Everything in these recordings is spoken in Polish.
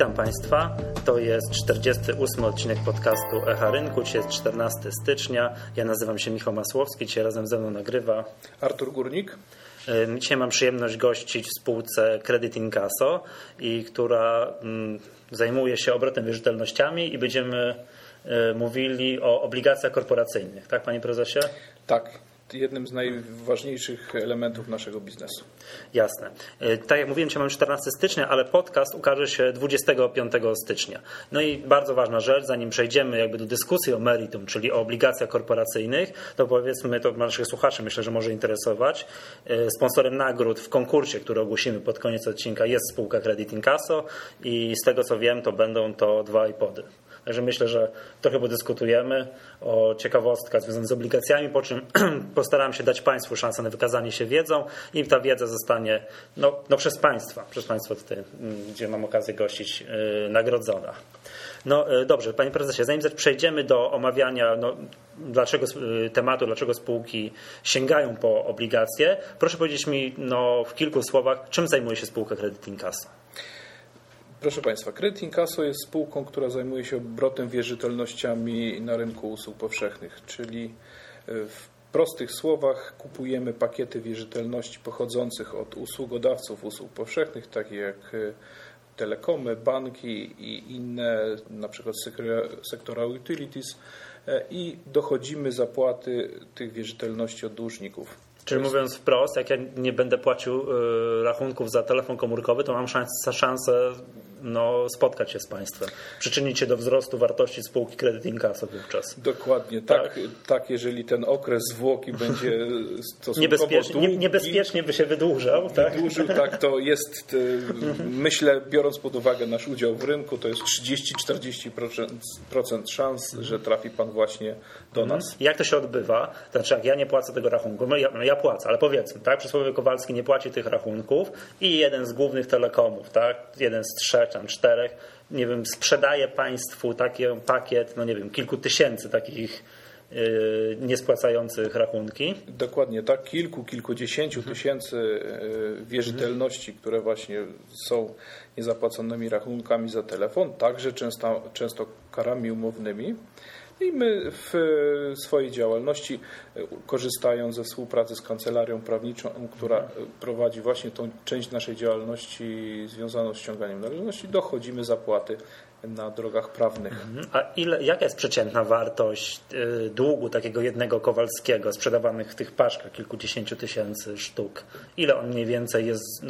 Witam Państwa, to jest 48 odcinek podcastu Echa Rynku, dzisiaj jest 14 stycznia, ja nazywam się Michał Masłowski, dzisiaj razem ze mną nagrywa Artur Górnik. Dzisiaj mam przyjemność gościć w spółce Credit Incasso, która zajmuje się obrotem wierzytelnościami i będziemy mówili o obligacjach korporacyjnych, tak Panie Prezesie? Tak. Jednym z najważniejszych elementów naszego biznesu. Jasne. Tak jak mówiłem, dzisiaj mamy 14 stycznia, ale podcast ukaże się 25 stycznia. No i bardzo ważna rzecz, zanim przejdziemy do dyskusji o meritum, czyli o obligacjach korporacyjnych, to powiedzmy, to naszych słuchaczy myślę, że może interesować. Sponsorem nagród w konkursie, który ogłosimy pod koniec odcinka, jest spółka Credit Incasso i z tego co wiem, to będą to 2 iPody. Także myślę, że trochę podyskutujemy o ciekawostkach związanych z obligacjami, po czym postaram się dać Państwu szansę na wykazanie się wiedzą i ta wiedza zostanie przez Państwa tutaj, gdzie mam okazję gościć, nagrodzona. No dobrze, Panie Prezesie, zanim przejdziemy do omawiania dlaczego spółki sięgają po obligacje, proszę powiedzieć mi w kilku słowach, czym zajmuje się spółka Credit Incasso? Proszę Państwa, Credit Incasso jest spółką, która zajmuje się obrotem wierzytelnościami na rynku usług powszechnych, czyli w prostych słowach kupujemy pakiety wierzytelności pochodzących od usługodawców usług powszechnych, takich jak telekomy, banki i inne, na przykład sektora utilities, i dochodzimy zapłaty tych wierzytelności od dłużników. Czyli mówiąc wprost, jak ja nie będę płacił rachunków za telefon komórkowy, to mam szansę spotkać się z Państwem, przyczynić się do wzrostu wartości spółki Credit Incasso wówczas. Dokładnie, tak, jeżeli ten okres zwłoki będzie stosunkowo niebezpiecznie by się wydłużał. Tak, to jest, myślę, biorąc pod uwagę nasz udział w rynku, to jest 30-40% szans, że trafi Pan właśnie do nas. Jak to się odbywa? Znaczy, jak ja nie płacę tego rachunku, ja płacę, ale powiedzmy, tak, przysłowiowy Kowalski nie płaci tych rachunków i jeden z głównych telekomów, tak, jeden z 3, 4, nie wiem, sprzedaje Państwu taki pakiet, kilku tysięcy takich niespłacających rachunki. Dokładnie tak, kilkudziesięciu tysięcy wierzytelności, które właśnie są niezapłaconymi rachunkami za telefon, także często karami umownymi. I my w swojej działalności, korzystając ze współpracy z kancelarią prawniczą, która prowadzi właśnie tą część naszej działalności związaną z ściąganiem należności, dochodzimy zapłaty na drogach prawnych. A jaka jest przeciętna wartość długu takiego jednego Kowalskiego sprzedawanych w tych paczkach kilkudziesięciu tysięcy sztuk? Ile on mniej więcej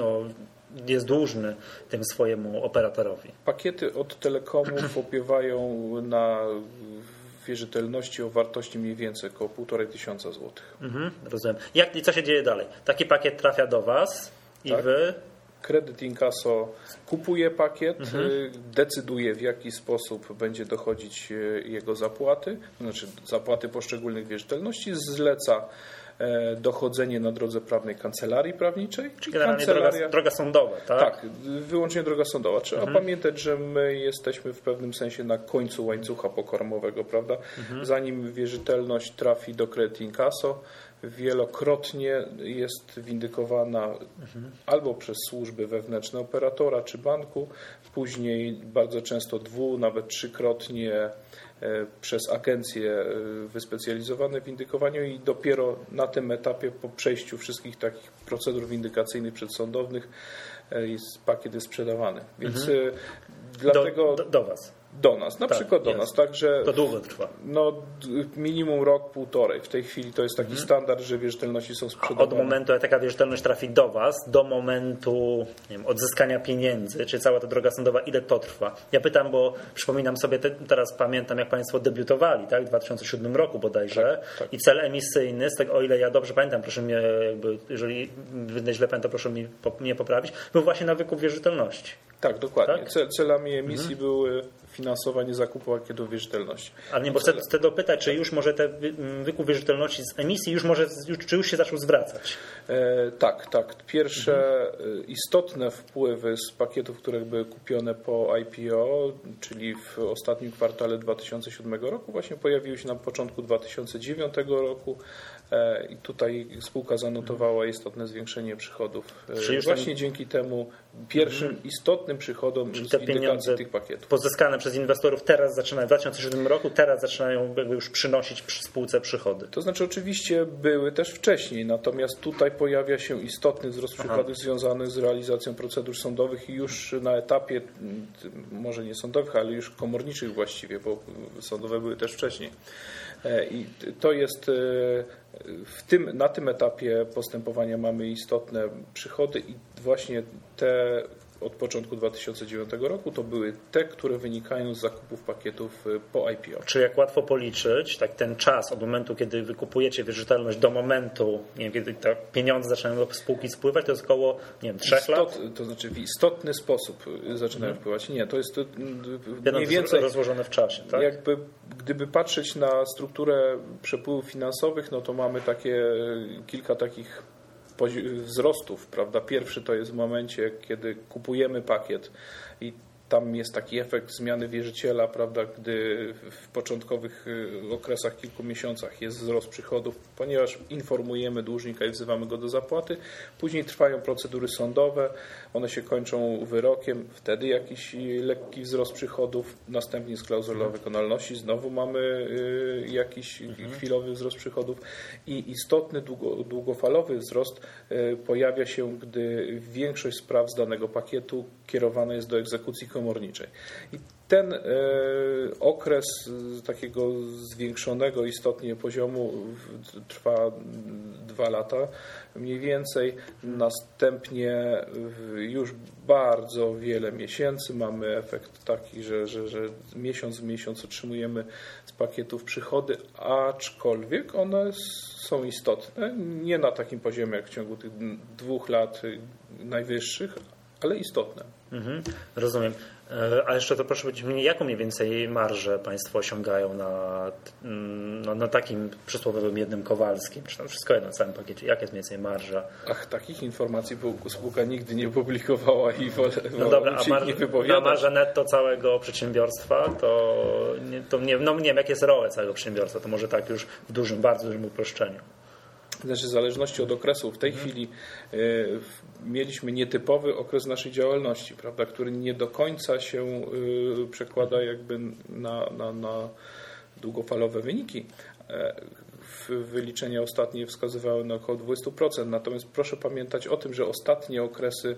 jest dłużny tym swojemu operatorowi? Pakiety od telekomów opiewają na wierzytelności o wartości mniej więcej około 1500 złotych. Rozumiem. I co się dzieje dalej? Taki pakiet trafia do Was i Wy? Credit Incasso kupuje pakiet, decyduje, w jaki sposób będzie dochodzić jego zapłaty, znaczy zapłaty poszczególnych wierzytelności, zleca dochodzenie na drodze prawnej kancelarii prawniczej. Czyli generalnie droga sądowa, tak? Tak, wyłącznie droga sądowa. Trzeba pamiętać, że my jesteśmy w pewnym sensie na końcu łańcucha pokarmowego, prawda? Zanim wierzytelność trafi do Credit Incasso, wielokrotnie jest windykowana albo przez służby wewnętrzne operatora czy banku, później bardzo często nawet trzykrotnie przez agencje wyspecjalizowane w windykowaniu i dopiero na tym etapie, po przejściu wszystkich takich procedur windykacyjnych przedsądowych, pakiet jest sprzedawany. Więc dlatego do Was. Do nas, na przykład do nas. Także to długo trwa. Minimum rok, półtorej. W tej chwili to jest taki standard, że wierzytelności są sprzedawane. Od momentu, jak taka wierzytelność trafi do Was, do momentu odzyskania pieniędzy, czy cała ta droga sądowa, ile to trwa? Ja pytam, bo przypominam sobie, teraz pamiętam, jak Państwo debiutowali, tak? W 2007 roku bodajże. Tak. I cel emisyjny, z tego, o ile ja dobrze pamiętam, proszę mnie, jeżeli będę źle pamiętam, proszę mnie poprawić, był właśnie na wykup wierzytelności. Tak, dokładnie. Tak? Celami emisji były finansowanie zakupu pakietów wierzytelności. Ale nie, bo chcę dopytać, czy już może ten wykup wierzytelności z emisji czy już się zaczął zwracać? Tak. Pierwsze istotne wpływy z pakietów, które były kupione po IPO, czyli w ostatnim kwartale 2007 roku, właśnie pojawiły się na początku 2009 roku. I tutaj spółka zanotowała istotne zwiększenie przychodów. Czyli właśnie dzięki temu pierwszym istotnym przychodom z windykacji tych pakietów. Pozyskane przez inwestorów teraz zaczynają, w 2007 roku, teraz zaczynają jakby już przynosić spółce przychody. To znaczy oczywiście były też wcześniej, natomiast tutaj pojawia się istotny wzrost przychodów związany z realizacją procedur sądowych i już na etapie, może nie sądowych, ale już komorniczych właściwie, bo sądowe były też wcześniej. I to jest na tym etapie postępowania mamy istotne przychody i właśnie te od początku 2009 roku to były te, które wynikają z zakupów pakietów po IPO. Czy jak łatwo policzyć, tak ten czas od momentu, kiedy wykupujecie wierzytelność do momentu, nie wiem, kiedy te pieniądze zaczynają do spółki spływać, to jest około, nie wiem, 3 lat? To znaczy w istotny sposób zaczynają wpływać. Nie, to jest mniej więcej rozłożone w czasie, tak? Jakby, gdyby patrzeć na strukturę przepływów finansowych, no to mamy kilka takich wzrostów, prawda? Pierwszy to jest w momencie, kiedy kupujemy pakiet i tam jest taki efekt zmiany wierzyciela, prawda, gdy w początkowych okresach, kilku miesiącach jest wzrost przychodów, ponieważ informujemy dłużnika i wzywamy go do zapłaty. Później trwają procedury sądowe, one się kończą wyrokiem, wtedy jakiś lekki wzrost przychodów, następnie jest klauzula wykonalności, znowu mamy jakiś chwilowy wzrost przychodów i istotny, długofalowy wzrost pojawia się, gdy większość spraw z danego pakietu kierowana jest do egzekucji komorniczej. I ten okres takiego zwiększonego istotnie poziomu trwa 2 lata mniej więcej. Następnie już bardzo wiele miesięcy mamy efekt taki, że miesiąc w miesiąc otrzymujemy z pakietów przychody, aczkolwiek one są istotne. Nie na takim poziomie jak w ciągu tych 2 lat najwyższych, ale istotne. Rozumiem. A jeszcze to proszę powiedzieć mnie, jaką mniej więcej marżę Państwo osiągają na takim przysłowiowym jednym Kowalskim, czy tam wszystko jedno, na całym pakiecie? Jaka jest mniej więcej marża? Takich informacji spółka nigdy nie publikowała i no dobra, nie wypowiadać. A marża netto całego przedsiębiorstwa, nie wiem, jak jest ROE całego przedsiębiorstwa, to może tak już w dużym, bardzo dużym uproszczeniu. Znaczy w zależności od okresu. W tej chwili mieliśmy nietypowy okres naszej działalności, prawda, który nie do końca się przekłada jakby na długofalowe wyniki. Wyliczenia ostatnie wskazywały na około 20%. Natomiast proszę pamiętać o tym, że ostatnie okresy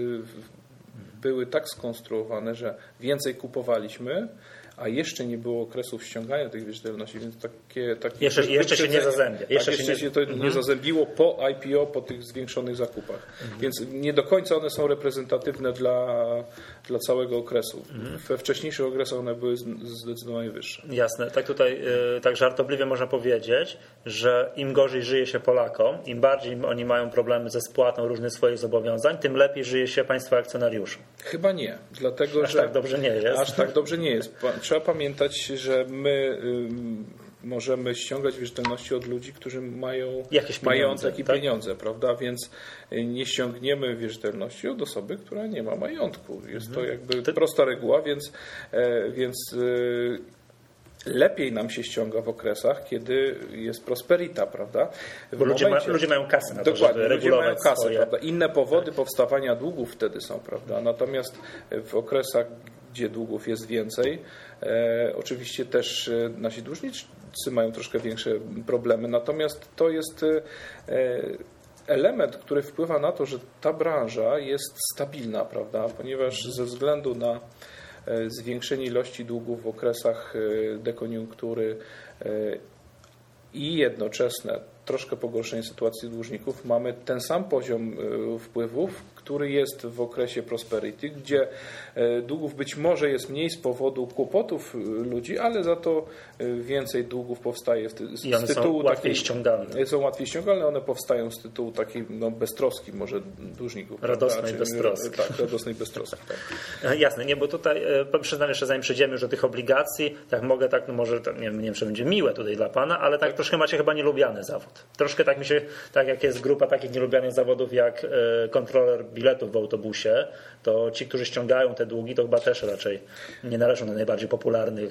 były tak skonstruowane, że więcej kupowaliśmy, a jeszcze nie było okresów ściągania tych wierzytelności, więc takie jeszcze się nie zazębia. Jeszcze się to nie zazębiło po IPO, po tych zwiększonych zakupach. Więc nie do końca one są reprezentatywne dla całego okresu. We wcześniejszych okresach one były zdecydowanie wyższe. Jasne. Tak tutaj tak żartobliwie można powiedzieć, że im gorzej żyje się Polakom, im bardziej oni mają problemy ze spłatą różnych swoich zobowiązań, tym lepiej żyje się państwu akcjonariuszom. Chyba nie. Dlatego, aż tak dobrze nie jest. Aż tak dobrze nie jest. Trzeba pamiętać, że my możemy ściągać wierzytelności od ludzi, którzy mają majątek i pieniądze, prawda? Więc nie ściągniemy wierzytelności od osoby, która nie ma majątku. Jest to jakby prosta reguła, więc lepiej nam się ściąga w okresach, kiedy jest prosperita, prawda? Bo ludzie mają kasę na to, żeby regulować ludzie mają kasę, swoje... prawda? Inne powody powstawania długów wtedy są, prawda? Natomiast w okresach, gdzie długów jest więcej, oczywiście też nasi dłużnicy mają troszkę większe problemy. Natomiast to jest element, który wpływa na to, że ta branża jest stabilna, prawda? Ponieważ ze względu na zwiększenie ilości długów w okresach dekoniunktury i jednoczesne troszkę pogorszenie sytuacji dłużników, mamy ten sam poziom wpływów, który jest w okresie prosperity, gdzie długów być może jest mniej z powodu kłopotów ludzi, ale za to więcej długów powstaje z tytułu są łatwiej ściągalne. Są łatwiej ściągalne, one powstają z tytułu takiej beztroski może dłużników. Radosnej beztroski. Tak, radosnej beztroski. Tak. Jasne, nie, bo tutaj przyznam jeszcze, zanim przejdziemy już do tych obligacji, tak mogę, tak, no może nie wiem, czy będzie miłe tutaj dla Pana, ale tak troszkę macie chyba nielubiany zawód. Troszkę tak mi się, tak jak jest grupa takich nielubianych zawodów jak kontroler biletów w autobusie, to ci, którzy ściągają te długi, to chyba też raczej nie należą do najbardziej popularnych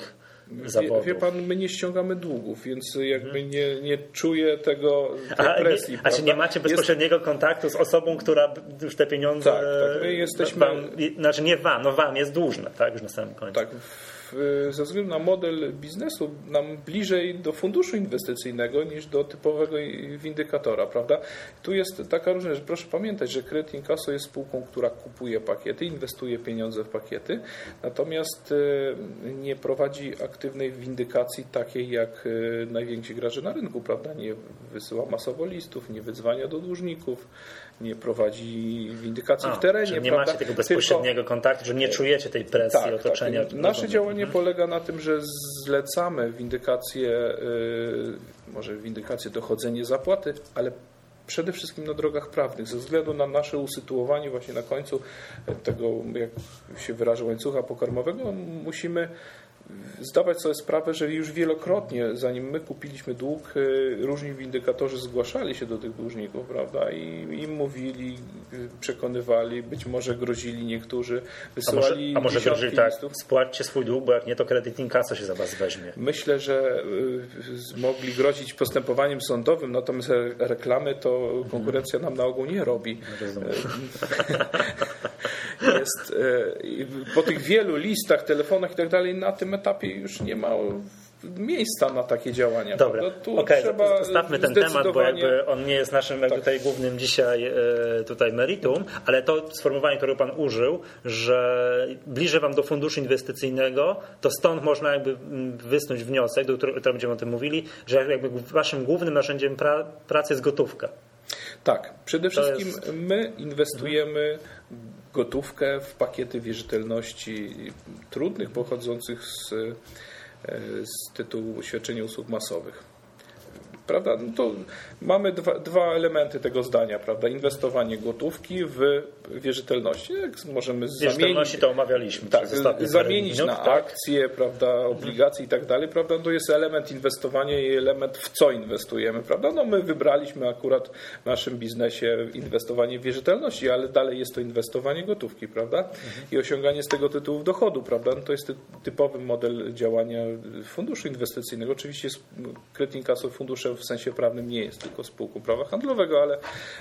zawodów. Wie pan, my nie ściągamy długów, więc jakby nie czuję tej presji. A czy nie macie bezpośredniego kontaktu z osobą, która już te pieniądze my jesteśmy... wam jest dłużna, tak? Już na samym końcu. Tak. Ze względu na model biznesu nam bliżej do funduszu inwestycyjnego niż do typowego windykatora, prawda? Tu jest taka różnica, że proszę pamiętać, że Credit Incasso jest spółką, która kupuje pakiety, inwestuje pieniądze w pakiety, natomiast nie prowadzi aktywnej windykacji takiej jak najwięksi gracze na rynku, prawda? Nie wysyła masowo listów, nie wydzwania do dłużników, nie prowadzi windykacji w terenie. Czyli nie macie tego bezpośredniego kontaktu, że nie czujecie tej presji otoczenia. Nasze działanie polega na tym, że zlecamy windykację, może windykację, dochodzenie zapłaty, ale przede wszystkim na drogach prawnych. Ze względu na nasze usytuowanie właśnie na końcu tego, jak się wyrażę, łańcucha pokarmowego, musimy zdawać sobie sprawę, że już wielokrotnie, zanim my kupiliśmy dług, różni windykatorzy zgłaszali się do tych dłużników, prawda? I im mówili, przekonywali, być może grozili niektórzy, wysyłali a może grozili tak, listów. Spłaćcie swój dług, bo jak nie, to Credit Incasso się za was weźmie. Myślę, że mogli grozić postępowaniem sądowym, natomiast reklamy to konkurencja nam na ogół nie robi. Po tych wielu listach, telefonach i tak dalej, na tym etapie już nie ma miejsca na takie działania. Dobra, zostawmy ten temat, bo jakby on nie jest naszym tutaj głównym dzisiaj tutaj meritum, ale to sformułowanie, które pan użył, że bliżej wam do funduszu inwestycyjnego, to stąd można jakby wysnuć wniosek, do którego będziemy o tym mówili, że jakby waszym głównym narzędziem pracy jest gotówka. Tak, przede wszystkim my inwestujemy gotówkę w pakiety wierzytelności trudnych, pochodzących z tytułu świadczenia usług masowych. Prawda? No to mamy dwa elementy tego zdania, prawda? Inwestowanie gotówki w wierzytelności. Jak możemy wierzytelności to omawialiśmy. Tak, zamienić na akcje, prawda, obligacje i tak dalej, prawda? To jest element inwestowania i element w co inwestujemy, prawda? No my wybraliśmy akurat w naszym biznesie inwestowanie w wierzytelności, ale dalej jest to inwestowanie gotówki, prawda? I osiąganie z tego tytułu dochodu, prawda? No to jest typowy model działania funduszu inwestycyjnego. Oczywiście Credit Incasso funduszem w sensie prawnym nie jest tylko spółką prawa handlowego, ale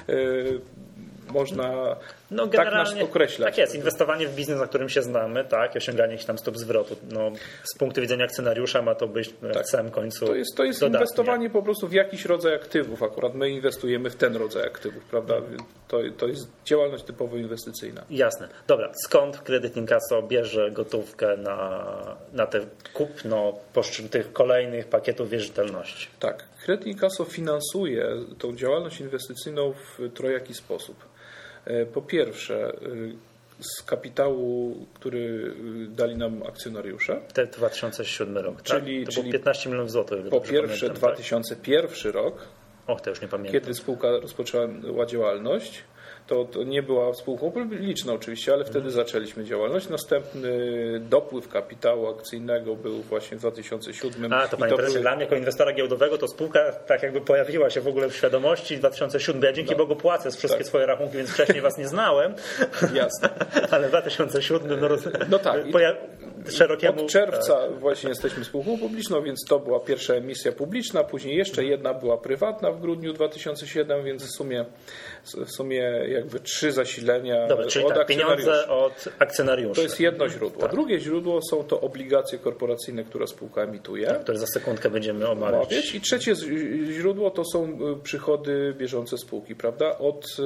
można tak nas określać. Tak jest, inwestowanie w biznes, na którym się znamy, tak, osiąganie jakichś tam stóp zwrotu. No, z punktu widzenia akcjonariusza ma to być w samym końcu To jest inwestowanie po prostu w jakiś rodzaj aktywów. Akurat my inwestujemy w ten rodzaj aktywów, prawda? To jest działalność typowo inwestycyjna. Jasne. Dobra, skąd Credit Incasso bierze gotówkę na te kupno tych kolejnych pakietów wierzytelności? Tak, Credit Incasso finansuje tą działalność inwestycyjną w trojaki sposób. Po pierwsze, z kapitału, który dali nam akcjonariusze. Te 2007 rok, czyli, tak? To było 15 milionów złotych. Po pierwsze 2001 rok, to już nie pamiętam. kiedy spółka rozpoczęła działalność. To nie była spółką publiczną oczywiście, ale wtedy zaczęliśmy działalność. Następny dopływ kapitału akcyjnego był właśnie w 2007. To panie prezesie, dla mnie jako inwestora giełdowego to spółka tak jakby pojawiła się w ogóle w świadomości w 2007. Ja dzięki Bogu płacę z wszystkie swoje rachunki, więc wcześniej was nie znałem. Jasne. Ale w 2007 szerokiemu... Od czerwca właśnie jesteśmy spółką publiczną, więc to była pierwsza emisja publiczna, później jeszcze jedna była prywatna w grudniu 2007, więc w sumie jakby 3 zasilenia. Dobra, czyli tak, pieniądze od akcjonariuszy. To jest jedno źródło. Tak. Drugie źródło są to obligacje korporacyjne, które spółka emituje. Tak, które za sekundkę będziemy omawiać. I trzecie źródło to są przychody bieżące spółki, prawda?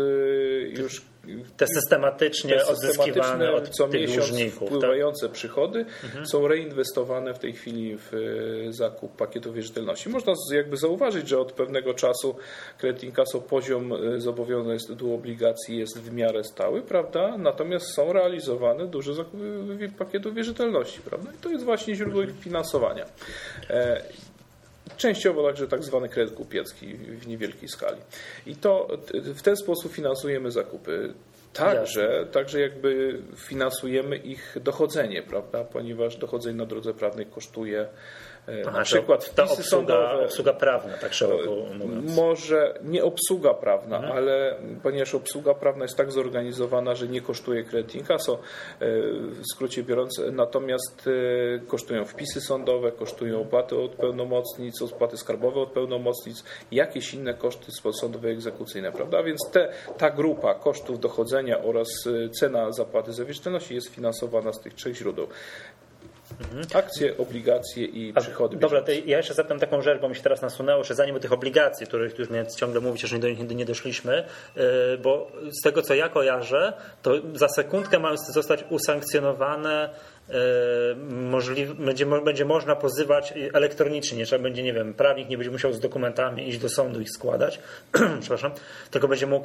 Te systematycznie odzyskiwane od co tych miesiąc dłużników. Wpływające przychody są reinwestowane w tej chwili w zakup pakietu wierzytelności. Można jakby zauważyć, że od pewnego czasu Credit Incasso poziom zobowiązań z tytułu obligacji jest w miarę stały, prawda? Natomiast są realizowane duże zakupy pakietów wierzytelności, prawda? I to jest właśnie źródło ich finansowania. Częściowo także tak zwany kredyt kupiecki w niewielkiej skali. I to w ten sposób finansujemy zakupy. Także jakby finansujemy ich dochodzenie, prawda? Ponieważ dochodzenie na drodze prawnej kosztuje Na przykład ta obsługa prawna, tak szeroko mówiąc. Może nie obsługa prawna, ale ponieważ obsługa prawna jest tak zorganizowana, że nie kosztuje kredyt inkasso, w skrócie biorąc, natomiast kosztują wpisy sądowe, kosztują opłaty od pełnomocnic, opłaty skarbowe od pełnomocnic, jakieś inne koszty sądowe egzekucyjne, prawda? Więc ta grupa kosztów dochodzenia oraz cena zapłaty za wierzytelności jest finansowana z tych 3 źródeł. Akcje, obligacje i przychody. Dobra, to ja jeszcze zapytam taką rzecz, bo mi się teraz nasunęło, że zanim o tych obligacji, których już miałem ciągle mówić, że do nich nie doszliśmy, bo z tego co ja kojarzę, to za sekundkę mają zostać usankcjonowane, będzie można pozywać elektronicznie, nie trzeba będzie, nie wiem, prawnik nie będzie musiał z dokumentami iść do sądu i ich składać, przepraszam, tylko będzie mógł,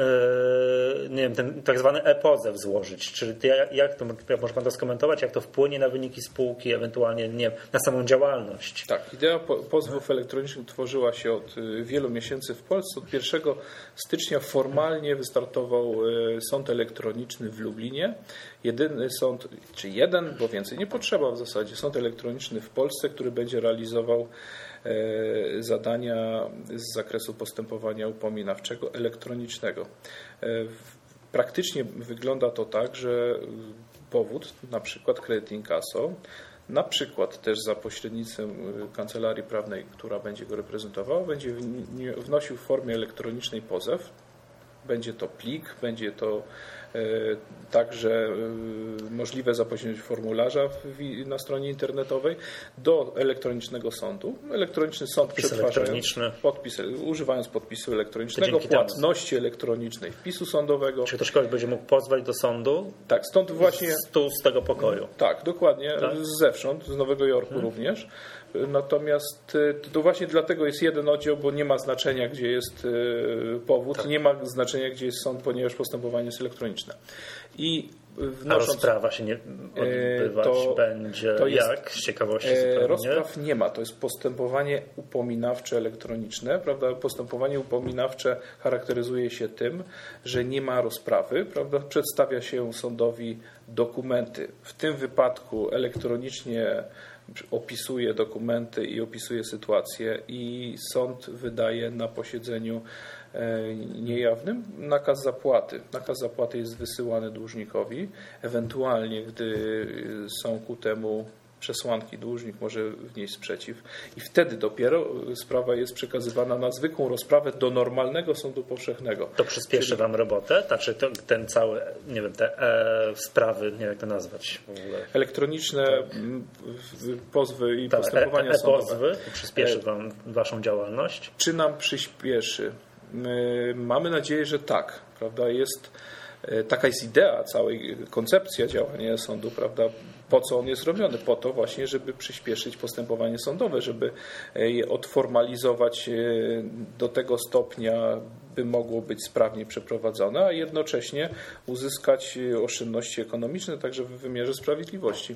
nie wiem, ten tak zwany e-pozew złożyć. Czyli jak to, może pan to skomentować, jak to wpłynie na wyniki spółki, ewentualnie, nie wiem, na samą działalność? Tak, idea pozwów elektronicznych tworzyła się od wielu miesięcy w Polsce. Od 1 stycznia formalnie wystartował sąd elektroniczny w Lublinie. Jedyny sąd, czy jeden, bo więcej nie potrzeba w zasadzie, sąd elektroniczny w Polsce, który będzie realizował zadania z zakresu postępowania upominawczego elektronicznego. Praktycznie wygląda to tak, że powód, na przykład kredyt inkasso, na przykład też za pośrednictwem kancelarii prawnej, która będzie go reprezentowała, będzie wnosił w formie elektronicznej pozew. Będzie to plik, będzie to także możliwe zapośrednictwem formularza na stronie internetowej do elektronicznego sądu. Elektroniczny sąd używając podpisu elektronicznego, płatności elektronicznej, wpisu sądowego. Czy ktoś będzie mógł pozwać do sądu? Tak, stąd właśnie z tego pokoju. Tak, dokładnie, tak? Zewsząd, z Nowego Jorku również. Natomiast to właśnie dlatego jest jeden oddział, bo nie ma znaczenia, gdzie jest powód, tak. Nie ma znaczenia, gdzie jest sąd, ponieważ postępowanie jest elektroniczne. A rozprawa się nie odbywać będzie jak? Z ciekawości zupełnie. Rozpraw nie ma. To jest postępowanie upominawcze elektroniczne. Prawda? Postępowanie upominawcze charakteryzuje się tym, że nie ma rozprawy. Prawda? Przedstawia się sądowi dokumenty. W tym wypadku elektronicznie opisuje dokumenty i opisuje sytuację i sąd wydaje na posiedzeniu niejawnym nakaz zapłaty. Nakaz zapłaty jest wysyłany dłużnikowi. Ewentualnie, gdy są ku temu przesłanki, dłużnik może wnieść sprzeciw i wtedy dopiero sprawa jest przekazywana na zwykłą rozprawę do normalnego sądu powszechnego. To przyspieszy Wam robotę? Znaczy ten cały, nie wiem, te sprawy, nie wiem jak to nazwać w ogóle. Elektroniczne pozwy i postępowania sądowe. Pozwy przyspieszy Wam Waszą działalność? Czy nam przyspieszy? Mamy nadzieję, że tak. Prawda? Taka jest idea, całej koncepcja działania sądu, prawda? Po co on jest robiony? Po to właśnie, żeby przyspieszyć postępowanie sądowe, żeby je odformalizować do tego stopnia, by mogło być sprawnie przeprowadzone, a jednocześnie uzyskać oszczędności ekonomiczne także w wymiarze sprawiedliwości.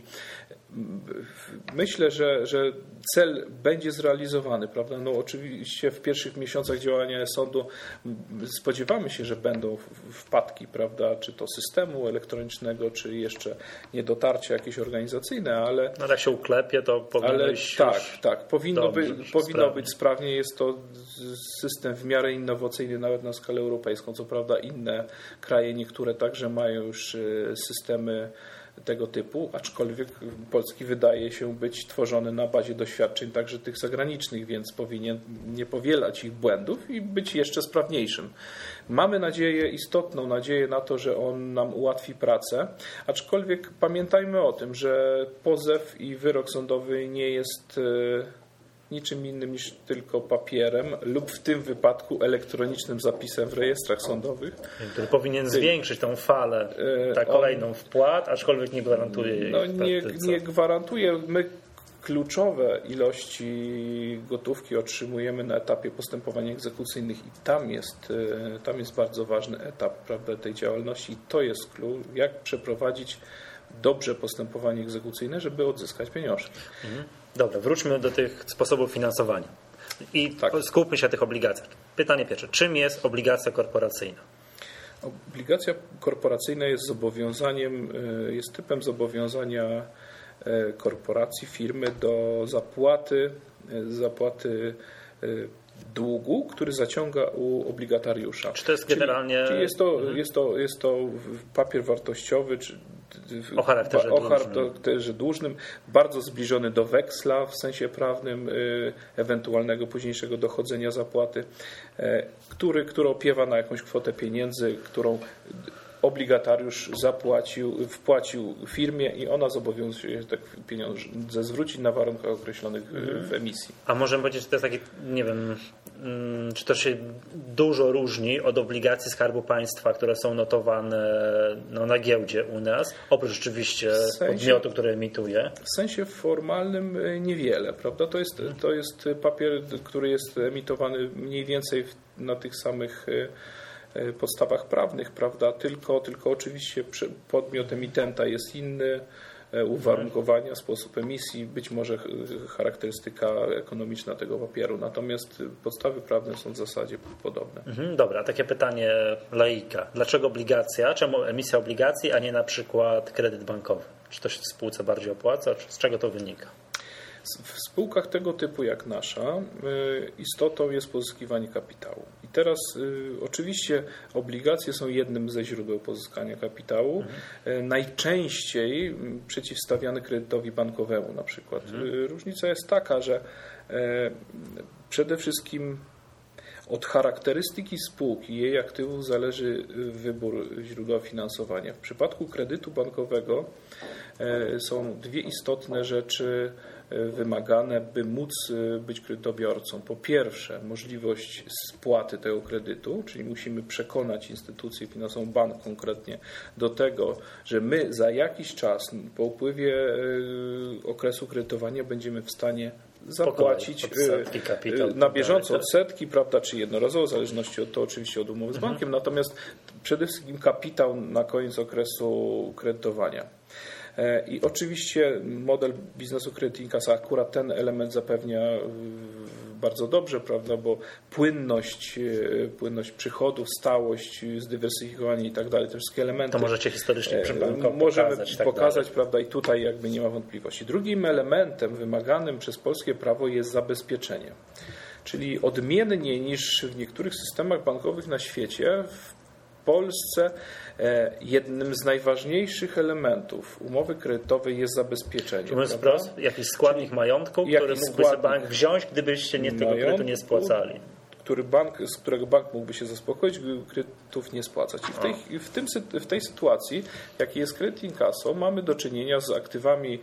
Myślę, że cel będzie zrealizowany, prawda? No oczywiście w pierwszych miesiącach działania sądu spodziewamy się, że będą wpadki, prawda? Czy to systemu elektronicznego, czy jeszcze niedotarcia jakieś organizacyjne, ale... No jak się uklepie, to powinno być tak. Powinno być sprawnie. Jest to system w miarę innowacyjny, nawet na skalę europejską. Co prawda inne kraje, niektóre także mają już systemy tego typu, aczkolwiek polski wydaje się być tworzony na bazie doświadczeń także tych zagranicznych, więc powinien nie powielać ich błędów i być jeszcze sprawniejszym. Mamy nadzieję, istotną nadzieję na to, że on nam ułatwi pracę, aczkolwiek pamiętajmy o tym, że pozew i wyrok sądowy nie jest niczym innym niż tylko papierem lub w tym wypadku elektronicznym zapisem w rejestrach sądowych. Który powinien zwiększyć tą falę kolejną wpłat, aczkolwiek nie gwarantuje jej. Nie gwarantuje. My kluczowe ilości gotówki otrzymujemy na etapie postępowań egzekucyjnych i tam jest bardzo ważny etap, prawda, tej działalności i to jest klucz, jak przeprowadzić dobrze postępowanie egzekucyjne, żeby odzyskać pieniążki. Dobra, wróćmy do tych sposobów finansowania i skupmy się na tych obligacjach. Pytanie pierwsze, czym jest obligacja korporacyjna? Obligacja korporacyjna jest zobowiązaniem, jest typem zobowiązania korporacji, firmy do zapłaty długu, który zaciąga u obligatariusza. Czy to jest generalnie... Czyli jest to papier wartościowy, czy o charakterze dłużnym, bardzo zbliżony do weksla w sensie prawnym, ewentualnego późniejszego dochodzenia zapłaty, który opiewa na jakąś kwotę pieniędzy, którą obligatariusz wpłacił firmie i ona zobowiązuje się te pieniądze zwrócić na warunkach określonych w emisji. A możemy powiedzieć, że to jest taki, nie wiem, czy to się dużo różni od obligacji Skarbu Państwa, które są notowane na giełdzie u nas, oprócz rzeczywiście podmiotu, który emituje? W sensie formalnym niewiele, prawda? To jest papier, który jest emitowany mniej więcej na tych samych podstawach prawnych, prawda? Tylko oczywiście podmiot emitenta jest inny, uwarunkowania, sposób emisji, być może charakterystyka ekonomiczna tego papieru, natomiast podstawy prawne są w zasadzie podobne. Dobra, takie pytanie laika. Dlaczego obligacja? Czemu emisja obligacji, a nie na przykład kredyt bankowy? Czy to się w spółce bardziej opłaca? Czy z czego to wynika? W spółkach tego typu jak nasza istotą jest pozyskiwanie kapitału. I teraz oczywiście obligacje są jednym ze źródeł pozyskania kapitału, najczęściej przeciwstawiane kredytowi bankowemu na przykład. Różnica jest taka, że przede wszystkim od charakterystyki spółki i jej aktywów zależy wybór źródła finansowania. W przypadku kredytu bankowego są dwie istotne rzeczy wymagane, by móc być kredytobiorcą. Po pierwsze, możliwość spłaty tego kredytu, czyli musimy przekonać instytucję finansową, bank konkretnie, do tego, że my za jakiś czas, po upływie okresu kredytowania, będziemy w stanie zapłacić na bieżąco odsetki, prawda, czy jednorazowo, w zależności od tego oczywiście od umowy z bankiem, natomiast przede wszystkim kapitał na koniec okresu kredytowania. I oczywiście model biznesu Credit Incasa akurat ten element zapewnia bardzo dobrze, prawda, bo płynność przychodów, stałość, zdywersyfikowanie i tak dalej, te wszystkie elementy. To możecie historycznie możemy pokazać, prawda, i tutaj jakby nie ma wątpliwości. Drugim elementem wymaganym przez polskie prawo jest zabezpieczenie. Czyli odmiennie niż w niektórych systemach bankowych na świecie, w Polsce jednym z najważniejszych elementów umowy kredytowej jest zabezpieczenie. Mówiąc wprost, jakiś składnik majątku, który mógłby bank wziąć, gdybyście tego kredytu nie spłacali. Z którego bank mógłby się zaspokoić, gdyby kredytów nie spłacać. I w tej sytuacji, jaki jest Credit Incasso, mamy do czynienia z aktywami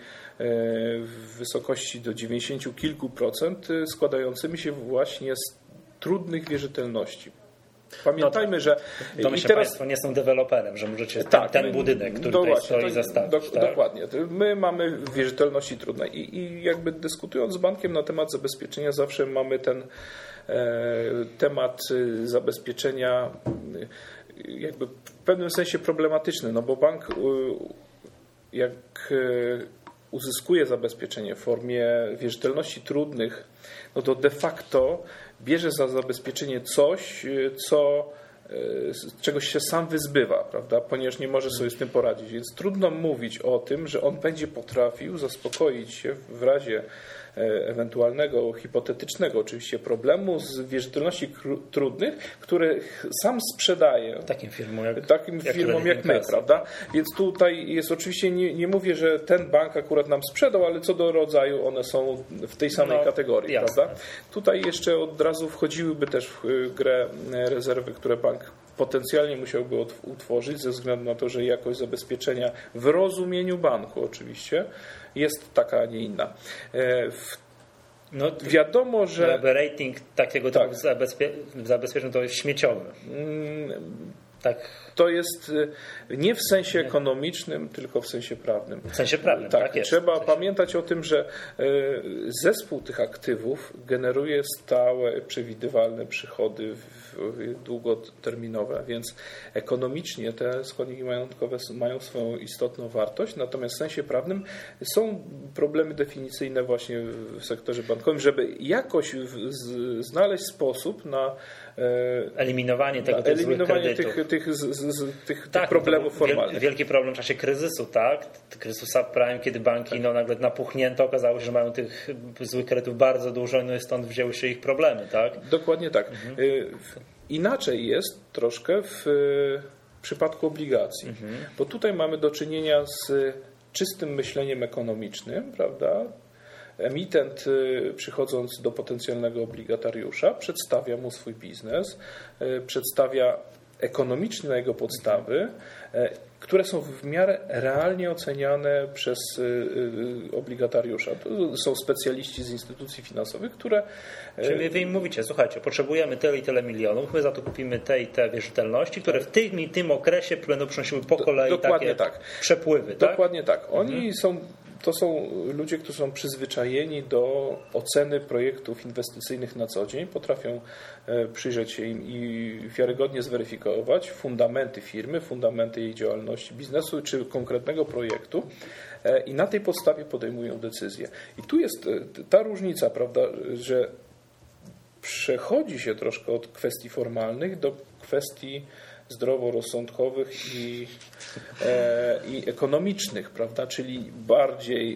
w wysokości do 90 kilku procent składającymi się właśnie z trudnych wierzytelności. Pamiętajmy, że... I teraz Państwo nie są deweloperem, że możecie ten budynek, który tutaj stoi, zastawić. Dokładnie. My mamy wierzytelności trudne i jakby dyskutując z bankiem na temat zabezpieczenia, zawsze mamy ten temat zabezpieczenia jakby w pewnym sensie problematyczny, no bo bank jak uzyskuje zabezpieczenie w formie wierzytelności trudnych, no to de facto bierze za zabezpieczenie coś, czegoś się sam wyzbywa, prawda? Ponieważ nie może sobie z tym poradzić. Więc trudno mówić o tym, że on będzie potrafił zaspokoić się w razie ewentualnego, hipotetycznego oczywiście problemu z wierzytelności trudnych, które sam sprzedaje takim firmom jak my, prawda? Więc tutaj jest oczywiście, nie mówię, że ten bank akurat nam sprzedał, ale co do rodzaju one są w tej samej kategorii, prawda? Tutaj jeszcze od razu wchodziłyby też w grę rezerwy, które bank potencjalnie musiałby utworzyć ze względu na to, że jakość zabezpieczenia w rozumieniu banku oczywiście jest taka, a nie inna. Wiadomo, że rating takiego typu zabezpieczeń to jest śmieciowy. Tak. To jest nie w sensie ekonomicznym, tylko w sensie prawnym. W sensie prawnym, tak jest. Trzeba pamiętać o tym, że zespół tych aktywów generuje stałe, przewidywalne przychody długoterminowe, więc ekonomicznie te składniki majątkowe mają swoją istotną wartość, natomiast w sensie prawnym są problemy definicyjne właśnie w sektorze bankowym, żeby jakoś znaleźć sposób na eliminowanie tego typu złych kredytów. tych problemów formalnych. Wielki problem w czasie kryzysu, tak? Kryzysu subprime, kiedy banki nagle napuchnięto, okazało się, że mają tych złych kredytów bardzo dużo, no i stąd wzięły się ich problemy, tak? Dokładnie tak. Inaczej jest troszkę w przypadku obligacji, bo tutaj mamy do czynienia z czystym myśleniem ekonomicznym, prawda? Emitent, przychodząc do potencjalnego obligatariusza, przedstawia mu swój biznes, przedstawia ekonomiczne na jego podstawy, które są w miarę realnie oceniane przez obligatariusza. To są specjaliści z instytucji finansowych, które... Czyli wy im mówicie, słuchajcie, potrzebujemy tyle i tyle milionów, my za to kupimy te i te wierzytelności, które w tym i tym okresie będą przynosiły po kolei takie przepływy. Dokładnie tak. Oni to są ludzie, którzy są przyzwyczajeni do oceny projektów inwestycyjnych na co dzień, potrafią przyjrzeć się im i wiarygodnie zweryfikować fundamenty firmy, fundamenty jej działalności biznesu czy konkretnego projektu i na tej podstawie podejmują decyzje. I tu jest ta różnica, prawda, że przechodzi się troszkę od kwestii formalnych do kwestii zdroworozsądkowych i ekonomicznych, prawda? Czyli bardziej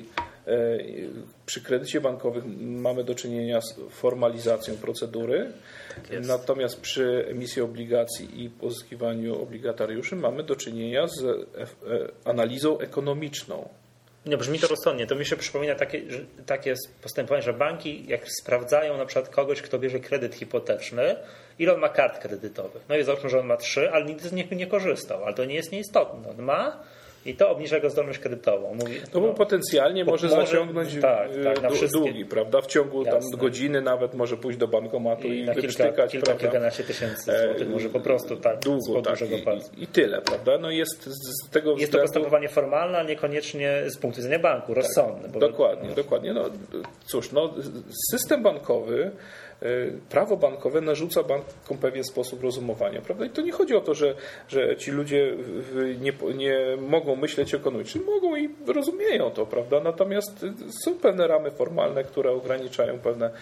przy kredycie bankowym mamy do czynienia z formalizacją procedury, natomiast przy emisji obligacji i pozyskiwaniu obligatariuszy mamy do czynienia z analizą ekonomiczną. Nie, brzmi to rozsądnie. To mi się przypomina takie postępowanie, że banki jak sprawdzają na przykład kogoś, kto bierze kredyt hipoteczny, ile on ma kart kredytowych. No i załóżmy, że on ma 3, ale nigdy z nich nie korzystał. Ale to nie jest nieistotne. On ma i to obniża jego zdolność kredytową. Mówi, bo potencjalnie może zaciągnąć długi, prawda? W ciągu tam godziny nawet może pójść do bankomatu i kilkanaście tysięcy złotych, może po prostu długo, dużego palca. I tyle, prawda? No jest z tego względu... Jest to postępowanie formalne, ale niekoniecznie z punktu widzenia banku, rozsądne. Dokładnie. No, cóż, system bankowy, prawo bankowe narzuca bankom pewien sposób rozumowania, prawda? I to nie chodzi o to, że ci ludzie nie mogą myśleć ekonomicznie. Mogą i rozumieją to, prawda? Natomiast są pewne ramy formalne, które ograniczają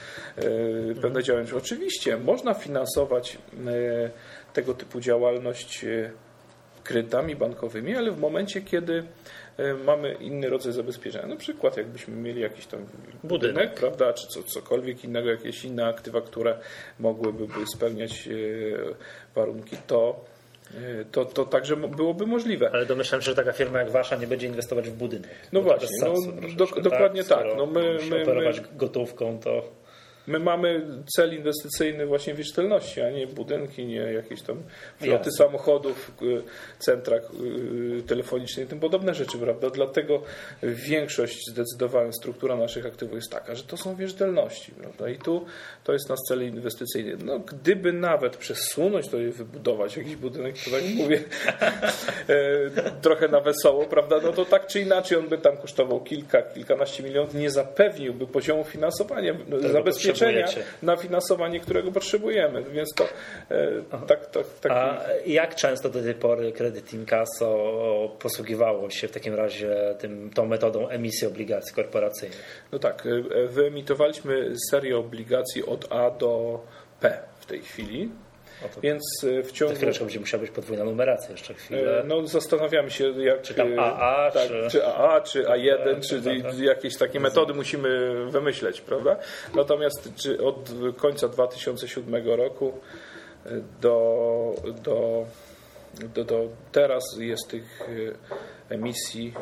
pewne działania. Oczywiście można finansować tego typu działalność kredytami bankowymi, ale w momencie, kiedy mamy inny rodzaj zabezpieczenia. Na przykład jakbyśmy mieli jakiś tam budynek, prawda, czy cokolwiek innego, jakieś inne aktywa, które mogłyby spełniać warunki, to także byłoby możliwe. Ale domyślam się, że taka firma jak wasza nie będzie inwestować w budynek. No właśnie, dokładnie tak. My operować gotówką, to... My mamy cel inwestycyjny właśnie wierzytelności, a nie budynki, nie jakieś tam floty samochodów, centra telefoniczne i tym podobne rzeczy, prawda? Dlatego większość, zdecydowana struktura naszych aktywów jest taka, że to są wierzytelności, prawda? I tu to jest nasz cel inwestycyjny. No, gdyby nawet przesunąć to i wybudować jakiś budynek, to tak mówię, trochę na wesoło, prawda? No to tak czy inaczej on by tam kosztował kilkanaście milionów, nie zapewniłby poziomu finansowania, zabezpieczenia na finansowanie, którego potrzebujemy, więc to A jak często do tej pory kredyt Inkasso posługiwało się w takim razie tą metodą emisji obligacji korporacyjnych? No tak, wyemitowaliśmy serię obligacji od A do P w tej chwili. Więc w ciągu... Za chwileczkę będzie musiała być podwójna numeracja jeszcze chwilę. No zastanawiamy się, jak... Czy tam AA, czy AA, czy A1, czy jakieś takie metody musimy wymyśleć, prawda? Natomiast od końca 2007 roku do teraz jest tych emisji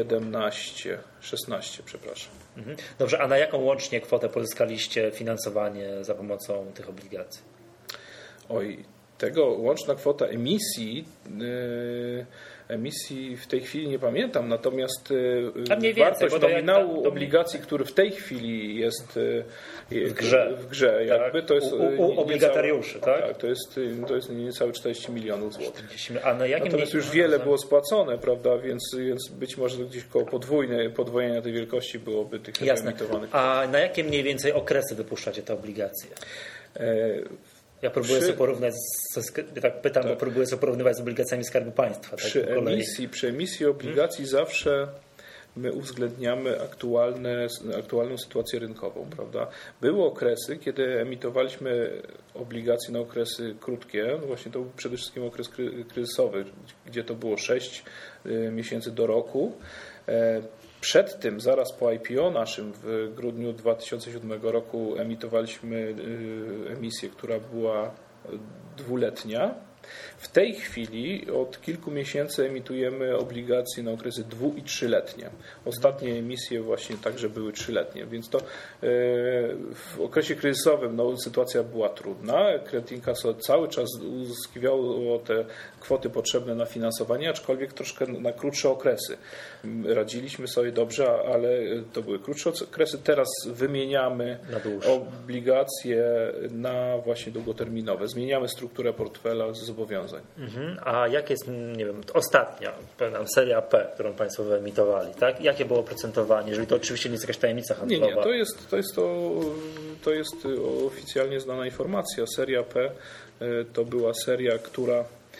16, przepraszam. Dobrze, a na jaką łącznie kwotę pozyskaliście finansowanie za pomocą tych obligacji? Tego łączna kwota emisji w tej chwili nie pamiętam, natomiast wartość nominału obligacji, który w tej chwili jest w grze jakby, to jest u obligatariuszy, tak? Tak, to jest niecałe 40 milionów złotych. A na jakim natomiast już wiele było spłacone, prawda, więc być może gdzieś koło podwojenia tej wielkości byłoby tych emitowanych. A na jakie mniej więcej okresy wypuszczacie te obligacje? Ja próbuję sobie porównać, bo próbuję sobie porównywać z obligacjami Skarbu Państwa. Przy emisji obligacji zawsze my uwzględniamy aktualną sytuację rynkową, prawda? Były okresy, kiedy emitowaliśmy obligacje na okresy krótkie, właśnie to był przede wszystkim okres kryzysowy, gdzie to było 6 miesięcy do roku. Przed tym, zaraz po IPO naszym w grudniu 2007 roku emitowaliśmy emisję, która była dwuletnia. W tej chwili od kilku miesięcy emitujemy obligacje na okresy 2- i 3-letnie. Ostatnie emisje właśnie także były 3-letnie, więc to w okresie kryzysowym sytuacja była trudna. Credit Incasso cały czas uzyskiwało te kwoty potrzebne na finansowanie, aczkolwiek troszkę na krótsze okresy. Radziliśmy sobie dobrze, ale to były krótsze okresy. Teraz wymieniamy obligacje na właśnie długoterminowe. Zmieniamy strukturę portfela z zobowiązań. A jak jest, nie wiem, ostatnia seria P, którą Państwo wyemitowali, tak? Jakie było oprocentowanie, jeżeli to oczywiście nie jest jakaś tajemnica handlowa? Nie, to jest oficjalnie znana informacja. Seria P to była seria, która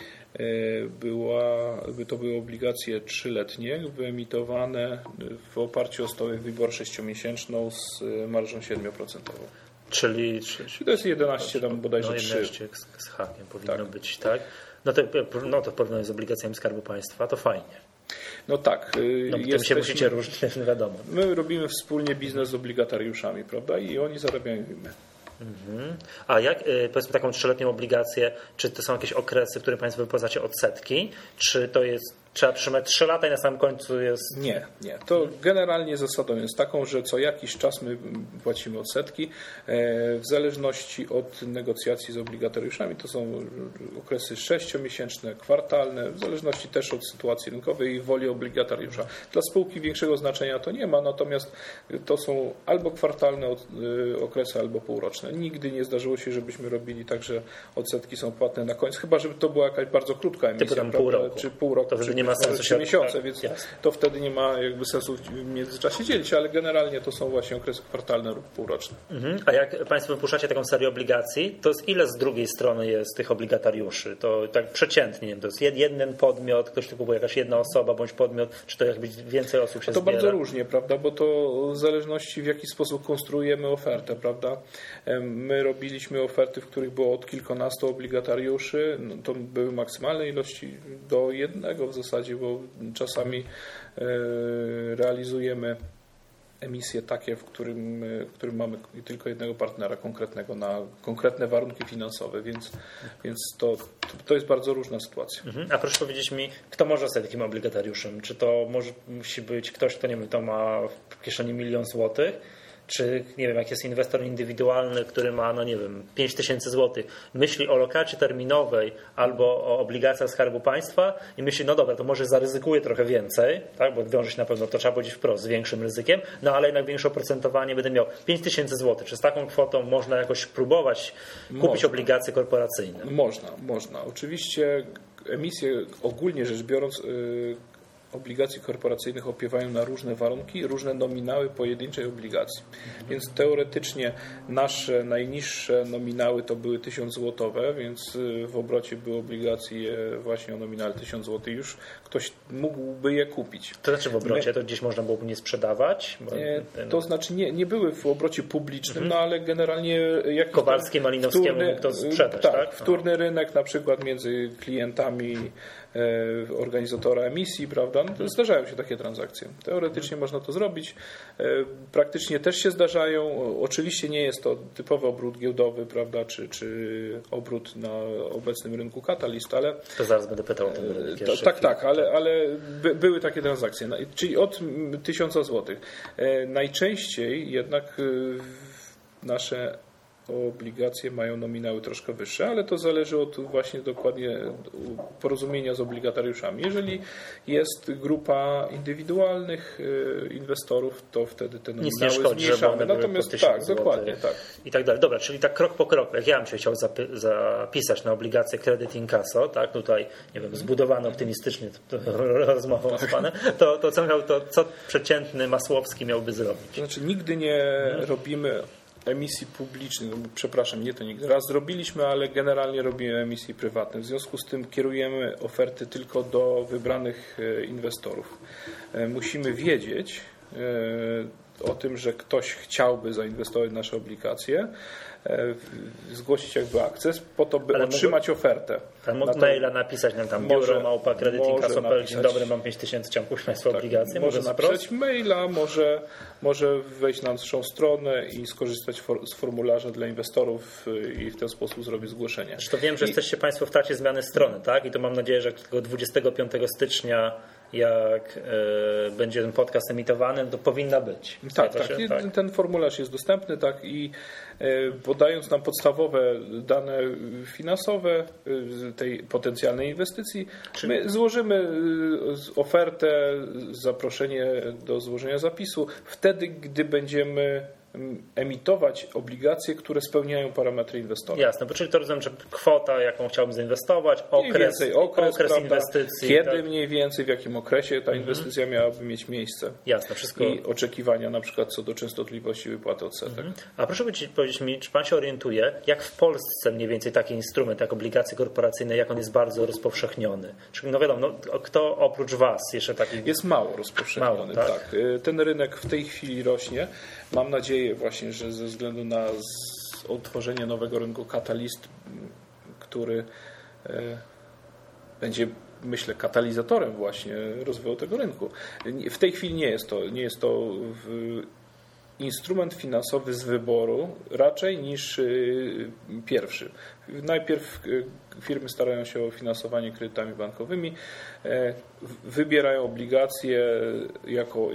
to były obligacje 3-letnie, wyemitowane w oparciu o stołek WIBOR 6-miesięczną z marżą 7%. Czyli to jest 11 tam bodajże 11 z hakiem powinno być, tak? No to w porównaniu z obligacjami Skarbu Państwa to fajnie. No tak. Tym się musicie różnić, wiadomo. My robimy wspólnie biznes z obligatariuszami, prawda? I oni zarabiają i my. A jak, powiedzmy, taką 3-letnią obligację, czy to są jakieś okresy, w których Państwo wypłacacie odsetki, czy to jest, trzeba trzymać 3 lata i na samym końcu jest... Nie. To generalnie zasadą jest taką, że co jakiś czas my płacimy odsetki. W zależności od negocjacji z obligatariuszami to są okresy 6-miesięczne, kwartalne, w zależności też od sytuacji rynkowej i woli obligatariusza. Dla spółki większego znaczenia to nie ma, natomiast to są albo kwartalne okresy, albo półroczne. Nigdy nie zdarzyło się, żebyśmy robili tak, że odsetki są płatne na końcu, chyba żeby to była jakaś bardzo krótka emisja, czy pół roku, czy nie ma sensu 3 miesiące, tak, więc jasne. to wtedy nie ma jakby sensu w międzyczasie dzielić, ale generalnie to są właśnie okresy kwartalne lub półroczne. A jak Państwo wypuszczacie taką serię obligacji, to z ile z drugiej strony jest tych obligatariuszy? To tak przeciętnie, nie wiem, to jest jeden podmiot, ktoś tu kupuje, jakaś jedna osoba bądź podmiot, czy to jakby więcej osób się to zbiera? Bardzo różnie, prawda, bo to w zależności w jaki sposób konstruujemy ofertę, prawda. My robiliśmy oferty, w których było od kilkunastu obligatariuszy, to były maksymalne ilości do jednego w zasadzie, bo czasami realizujemy emisje takie, w którym mamy tylko jednego partnera konkretnego na konkretne warunki finansowe, więc to jest bardzo różna sytuacja. A proszę powiedzieć mi, kto może zostać takim obligatariuszem? Czy to musi być ktoś, kto nie wiem, to ma w kieszeni 1 000 000 złotych? Czy, nie wiem, jak jest inwestor indywidualny, który ma, 5 000 złotych, myśli o lokacie terminowej albo o obligacjach Skarbu Państwa i myśli, no dobra, to może zaryzykuję trochę więcej, tak, bo wiąże się na pewno, to trzeba powiedzieć wprost, z większym ryzykiem, ale jednak większe oprocentowanie będę miał 5 000 złotych. Czy z taką kwotą można jakoś próbować kupić obligacje korporacyjne? Można. Oczywiście emisje, ogólnie rzecz biorąc, obligacji korporacyjnych opiewają na różne warunki, różne nominały pojedynczej obligacji. Więc teoretycznie nasze najniższe nominały to były 1000 złotowe, więc w obrocie były obligacje właśnie o nominale 1000 zł. Już ktoś mógłby je kupić. To znaczy w obrocie to gdzieś można byłoby nie sprzedawać? To znaczy nie były w obrocie publicznym, ale generalnie jakiś Kowalski, Malinowskiemu mógł to sprzedać, tak? Wtórny rynek na przykład między klientami organizatora emisji, prawda? No, zdarzają się takie transakcje. Teoretycznie można to zrobić. Praktycznie też się zdarzają. Oczywiście nie jest to typowy obrót giełdowy, prawda? Czy obrót na obecnym rynku katalist, ale... To zaraz będę pytał o ten rynek. Tak, ale były takie transakcje. Czyli od 1000 zł. Najczęściej jednak nasze obligacje mają nominały troszkę wyższe, ale to zależy od właśnie dokładnie porozumienia z obligatariuszami. Jeżeli jest grupa indywidualnych inwestorów, to wtedy te nominały zmniejszamy. Natomiast dokładnie. I tak dalej. Dobra, czyli tak krok po kroku, jak ja bym się chciał zapisać na obligacje Credit Incasso, tak, tutaj, nie wiem, zbudowany optymistycznie rozmową z panem, to co przeciętny Masłowski miałby zrobić? To znaczy nigdy nie robimy emisji publicznych, przepraszam, nie to nigdy. Raz zrobiliśmy, ale generalnie robimy emisje prywatne. W związku z tym kierujemy oferty tylko do wybranych inwestorów. Musimy wiedzieć o tym, że ktoś chciałby zainwestować w nasze obligacje, zgłosić jakby akces po to, by otrzymać ofertę. Mógł maila napisać nam tam biuro@creditinkaso.pl. Dzień dobry, mam 5000, chciałem kupić Państwa obligacje. Może napisać maila, może wejść na naszą stronę i skorzystać z formularza dla inwestorów i w ten sposób zrobić zgłoszenie. Zresztą wiem, że jesteście Państwo w trakcie zmiany strony, tak? I to mam nadzieję, że tego 25 stycznia jak będzie ten podcast emitowany, to powinna być. Tak. Ten formularz jest dostępny, tak, i podając nam podstawowe dane finansowe tej potencjalnej inwestycji, my złożymy ofertę, zaproszenie do złożenia zapisu wtedy, gdy będziemy emitować obligacje, które spełniają parametry inwestora. Jasne, bo czyli to rozumiem, że kwota, jaką chciałbym zainwestować, okres inwestycji. Kiedy mniej więcej, w jakim okresie ta inwestycja miałaby mieć miejsce. Jasne, wszystko. I oczekiwania na przykład co do częstotliwości wypłaty odsetek. A proszę powiedzieć mi, czy Pan się orientuje, jak w Polsce mniej więcej taki instrument, jak obligacje korporacyjne, jak on jest bardzo rozpowszechniony? Czyli no wiadomo, kto oprócz Was jeszcze taki... Jest mało rozpowszechniony, tak. Ten rynek w tej chwili rośnie. Mam nadzieję właśnie, że ze względu na utworzenie nowego rynku Catalyst, który będzie, myślę, katalizatorem właśnie rozwoju tego rynku. W tej chwili nie jest to instrument finansowy z wyboru raczej niż pierwszy. Najpierw firmy starają się o finansowanie kredytami bankowymi, wybierają obligacje jako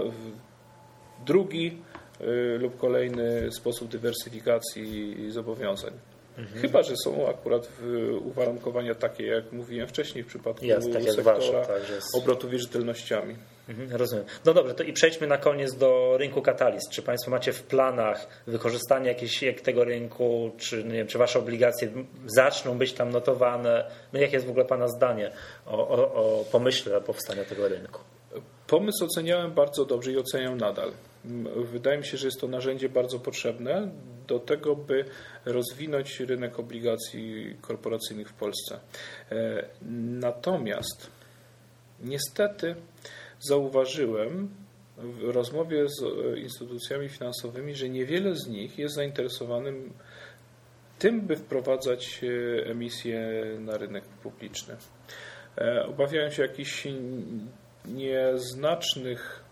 drugi lub kolejny sposób dywersyfikacji zobowiązań. Chyba że są akurat uwarunkowania takie, jak mówiłem wcześniej w przypadku sektora obrotu wierzytelnościami. Rozumiem. No dobrze, to i przejdźmy na koniec do rynku Catalyst. Czy Państwo macie w planach wykorzystanie jakiegoś tego rynku, czy, nie wiem, czy Wasze obligacje zaczną być tam notowane? No jakie jest w ogóle Pana zdanie o pomyśle powstania tego rynku? Pomysł oceniałem bardzo dobrze i oceniam nadal. Wydaje mi się, że jest to narzędzie bardzo potrzebne do tego, by rozwinąć rynek obligacji korporacyjnych w Polsce. Natomiast niestety zauważyłem w rozmowie z instytucjami finansowymi, że niewiele z nich jest zainteresowanym tym, by wprowadzać emisję na rynek publiczny. Obawiają się jakichś nieznacznych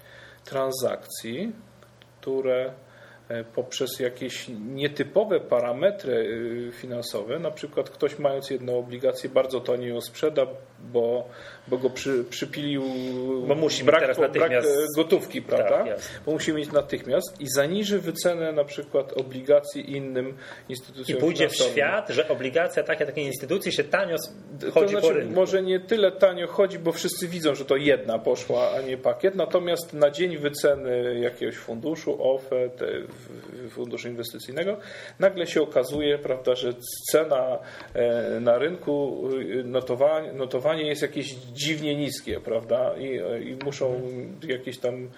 transakcji, które poprzez jakieś nietypowe parametry finansowe, na przykład ktoś mając jedną obligację bardzo tanio ją sprzeda, bo go przypilił bo musi brak gotówki, prawda? Tak, bo musi mieć natychmiast i zaniży wycenę na przykład obligacji innym instytucjom i pójdzie finansowym. w świat, że obligacja takiej instytucji się tanio chodzi to znaczy, po rynku. Może nie tyle tanio chodzi, bo wszyscy widzą, że to jedna poszła, a nie pakiet, natomiast na dzień wyceny jakiegoś funduszu, OFE, funduszu inwestycyjnego, nagle się okazuje, prawda, że cena na rynku, notowanie jest jakieś dziwnie niskie, prawda, i muszą jakieś tam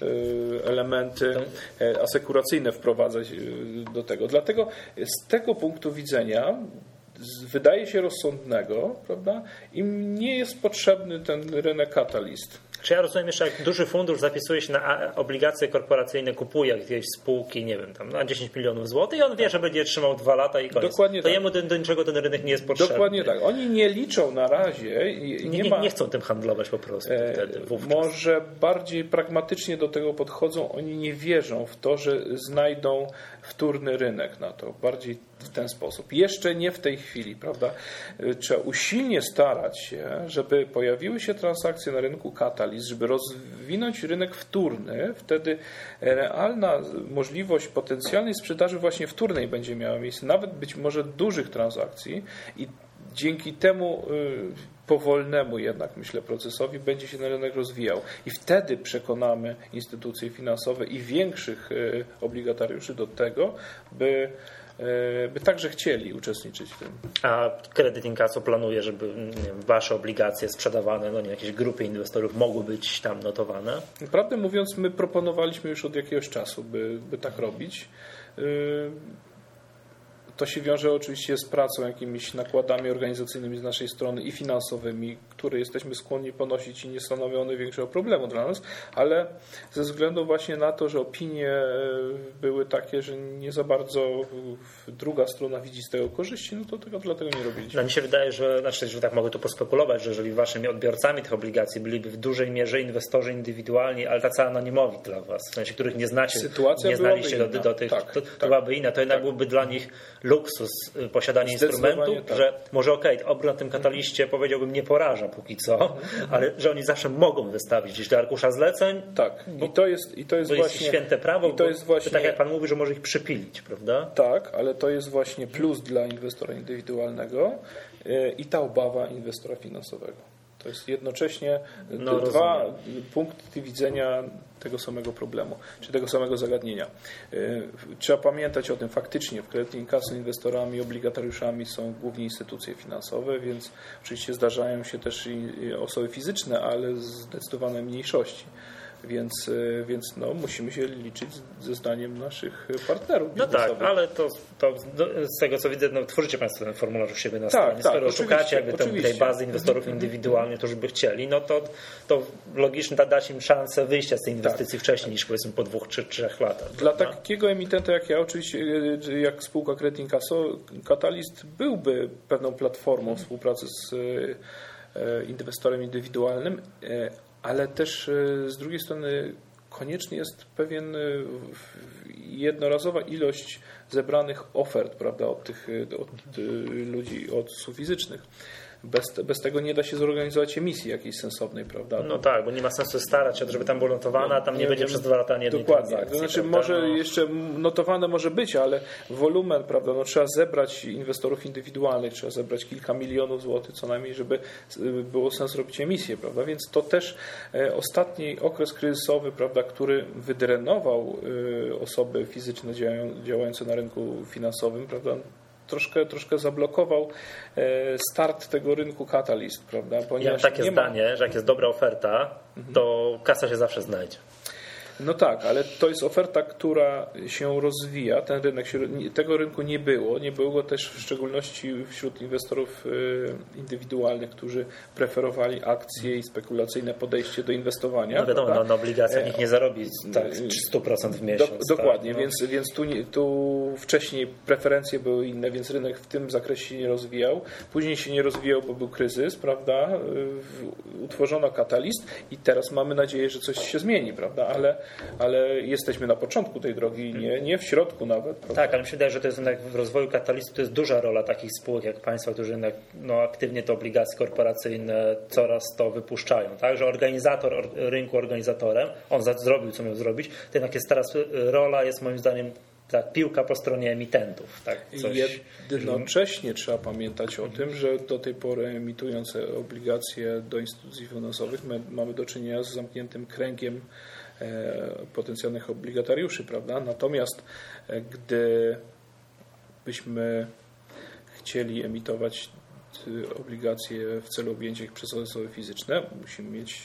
elementy asekuracyjne wprowadzać do tego. Dlatego z tego punktu widzenia wydaje się rozsądnego, prawda, im nie jest potrzebny ten rynek Catalyst. Czy ja rozumiem jeszcze, jak duży fundusz zapisuje się na obligacje korporacyjne, kupuje jakieś spółki, nie wiem, tam na 10 milionów złotych i on wie, że będzie trzymał 2 lata i koniec. Dokładnie to tak. Jemu do niczego ten rynek nie jest potrzebny. Dokładnie tak. Oni nie liczą na razie. Nie chcą tym handlować po prostu wtedy. Wówczas. Może bardziej pragmatycznie do tego podchodzą. Oni nie wierzą w to, że znajdą wtórny rynek na to. Bardziej w ten sposób. Jeszcze nie w tej chwili, prawda? Trzeba usilnie starać się, żeby pojawiły się transakcje na rynku Catalyst, żeby rozwinąć rynek wtórny. Wtedy realna możliwość potencjalnej sprzedaży właśnie wtórnej będzie miała miejsce, nawet być może dużych transakcji i dzięki temu powolnemu jednak, myślę, procesowi będzie się ten rynek rozwijał. I wtedy przekonamy instytucje finansowe i większych obligatariuszy do tego, by także chcieli uczestniczyć w tym. A Credit Incasso planuje, żeby Wasze obligacje sprzedawane, jakieś grupy inwestorów mogły być tam notowane? Prawdę mówiąc, my proponowaliśmy już od jakiegoś czasu, by tak robić. to się wiąże oczywiście z pracą, jakimiś nakładami organizacyjnymi z naszej strony i finansowymi, które jesteśmy skłonni ponosić i nie stanowią one większego problemu dla nas, ale ze względu właśnie na to, że opinie były takie, że nie za bardzo druga strona widzi z tego korzyści, no to tego dlatego nie robiliśmy. No mi się wydaje, że tak mogę tu pospekulować, że jeżeli waszymi odbiorcami tych obligacji byliby w dużej mierze inwestorzy indywidualni, ale tacy anonimowi dla was, w sensie których nie znacie, nie znaliście do tych, to byłaby inna, to jednak byłby dla nich luksus posiadanie instrumentu, że może obrót na tym kataliście powiedziałbym nie poraża póki co, ale że oni zawsze mogą wystawić gdzieś do arkusza zleceń. Tak. I to jest właśnie święte prawo, i to jest właśnie, tak jak pan mówi, że może ich przypilić, prawda? Tak, ale to jest właśnie plus dla inwestora indywidualnego i ta obawa inwestora finansowego. To jest jednocześnie dwa punkty widzenia tego samego problemu, czy tego samego zagadnienia. Trzeba pamiętać o tym faktycznie. W Credit Incasso inwestorami, obligatariuszami są głównie instytucje finansowe, więc oczywiście zdarzają się też i osoby fizyczne, ale zdecydowane mniejszości. Więc musimy się liczyć ze zdaniem naszych partnerów biznesowych. No tak, ale to z tego co widzę, tworzycie Państwo ten formularz u siebie na stronie. Skoro szukacie tej bazy inwestorów indywidualnych, którzy by chcieli, no to logicznie dać im szansę wyjścia z tej inwestycji wcześniej niż powiedzmy po 2 czy 3 latach. Dla takiego emitenta jak ja, oczywiście jak spółka Credit Incasso, Catalyst byłby pewną platformą współpracy z inwestorem indywidualnym, ale też z drugiej strony konieczny jest pewien jednorazowa ilość zebranych ofert, prawda, od ludzi, od osób fizycznych. Bez tego nie da się zorganizować emisji jakiejś sensownej, prawda? No tak, bo nie ma sensu starać się, żeby tam było notowane, a tam nie będzie przez 2 lata ani jednej dokładnie. transakcji. To znaczy może jeszcze notowane może być, ale wolumen, prawda, trzeba zebrać inwestorów indywidualnych, trzeba zebrać kilka milionów złotych co najmniej, żeby było sens robić emisję, prawda? Więc to też ostatni okres kryzysowy, prawda, który wydrenował osoby fizyczne działające na rynku finansowym, prawda? Troszkę zablokował start tego rynku Catalyst, prawda? Ja mam takie zdanie, że jak jest dobra oferta, to kasa się zawsze znajdzie. No tak, ale to jest oferta, która się rozwija. Tego rynku nie było go też w szczególności wśród inwestorów indywidualnych, którzy preferowali akcje i spekulacyjne podejście do inwestowania. No wiadomo, na obligacjach nikt nie zarobi 100% w miesiąc. Dokładnie, tak, więc tu wcześniej preferencje były inne, więc rynek w tym zakresie się nie rozwijał. Później się nie rozwijał, bo był kryzys, prawda? Utworzono Catalyst i teraz mamy nadzieję, że coś się zmieni, prawda? Ale jesteśmy na początku tej drogi, nie w środku nawet. Prawda? Tak, ale mi się wydaje, że to jest jednak w rozwoju Catalystu to jest duża rola takich spółek jak państwa, którzy jednak aktywnie te obligacje korporacyjne coraz to wypuszczają. Tak? Że organizator rynku organizatorem, on zrobił co miał zrobić, to jednak jest teraz rola, jest moim zdaniem piłka po stronie emitentów. Tak? Jednocześnie trzeba pamiętać o tym, że do tej pory emitujące obligacje do instytucji finansowych my mamy do czynienia z zamkniętym kręgiem potencjalnych obligatariuszy, prawda? Natomiast gdy byśmy chcieli emitować obligacje w celu objęcia ich przez osoby fizyczne, musimy mieć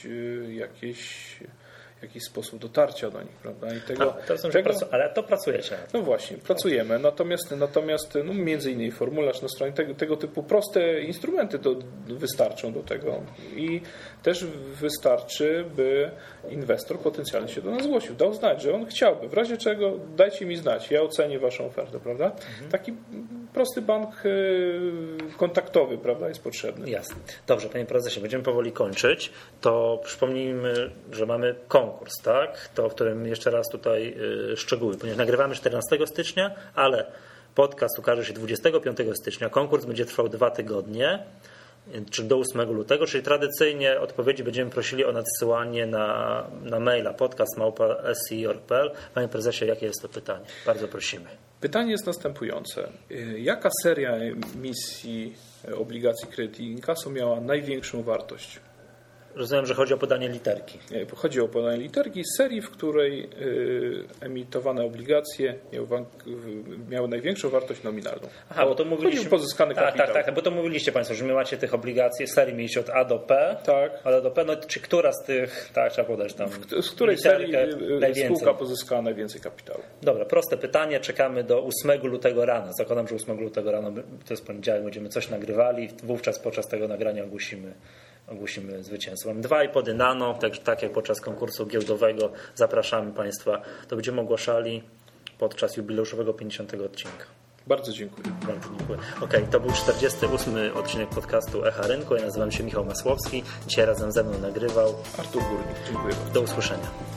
jakiś sposób dotarcia do nich, prawda? Ale to pracujecie. No właśnie, pracujemy. Natomiast między innymi formularz na stronie tego typu proste instrumenty wystarczą do tego i też wystarczy, by inwestor potencjalnie się do nas zgłosił, dał znać, że on chciałby. W razie czego dajcie mi znać, ja ocenię waszą ofertę, prawda? Taki prosty bank kontaktowy, prawda, jest potrzebny. Jasne. Dobrze, panie prezesie, będziemy powoli kończyć. To przypomnijmy, że mamy konkurs, tak? To w którym jeszcze raz tutaj szczegóły, ponieważ nagrywamy 14 stycznia, ale podcast ukaże się 25 stycznia. Konkurs będzie trwał 2 tygodnie, czyli do 8 lutego, czyli tradycyjnie odpowiedzi będziemy prosili o nadsyłanie na maila podcast@si.org.pl. Panie prezesie, jakie jest to pytanie? Bardzo prosimy. Pytanie jest następujące. Jaka seria emisji obligacji Credit Incasso miała największą wartość? Rozumiem, że chodzi o podanie literki. Nie, chodzi o podanie literki z serii, w której emitowane obligacje miały największą wartość nominalną. Aha, bo to mówiliście... Chodzi o pozyskany kapitał. Tak, bo to mówiliście Państwo, że my macie tych obligacji w serii mieliście od A do P. Tak. Od do P, no czy która z tych, tak, trzeba podać tam Z której serii najwięcej? spółka pozyskała najwięcej kapitału? Dobra, proste pytanie. Czekamy do 8 lutego rano. Zakładam, że 8 lutego rano, to jest poniedziałek, będziemy coś nagrywali. Wówczas podczas tego nagrania ogłosimy zwycięstwo. Mamy 2,5 nano, tak jak podczas konkursu giełdowego. Zapraszamy Państwa. To będziemy ogłaszali podczas jubileuszowego 50 odcinka. Bardzo dziękuję. Bardzo dziękuję. Okej, to był 48 odcinek podcastu Echa Rynku. Ja nazywam się Michał Masłowski. Dzisiaj razem ze mną nagrywał Artur Górnik. Dziękuję bardzo. Do usłyszenia.